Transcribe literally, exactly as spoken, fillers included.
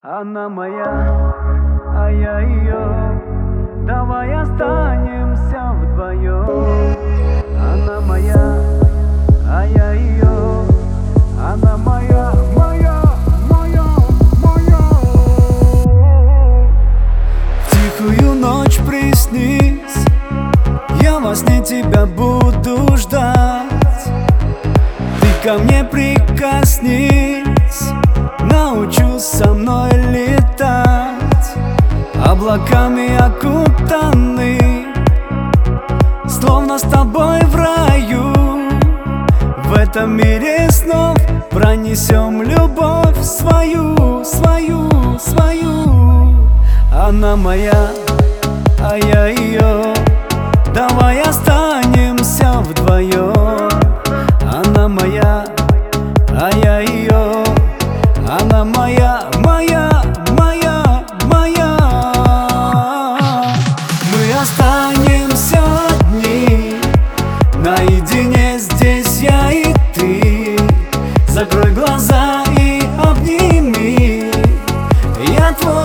Она моя, а я ее. Давай останемся вдвоем. Она моя, а я ее. Она моя, моя, моя, моя. В тихую ночь приснись, я во сне тебя буду ждать. Ты ко мне прикоснись, научусь со мной летать. Облаками окутаны, словно с тобой в раю. В этом мире снов пронесем любовь свою, свою, свою. Она моя, а я ее. Давай останемся вдвоем. Она моя, а я ее. Она моя, моя, моя, моя. Мы останемся одни, наедине здесь я и ты. Закрой глаза и обними, я твой.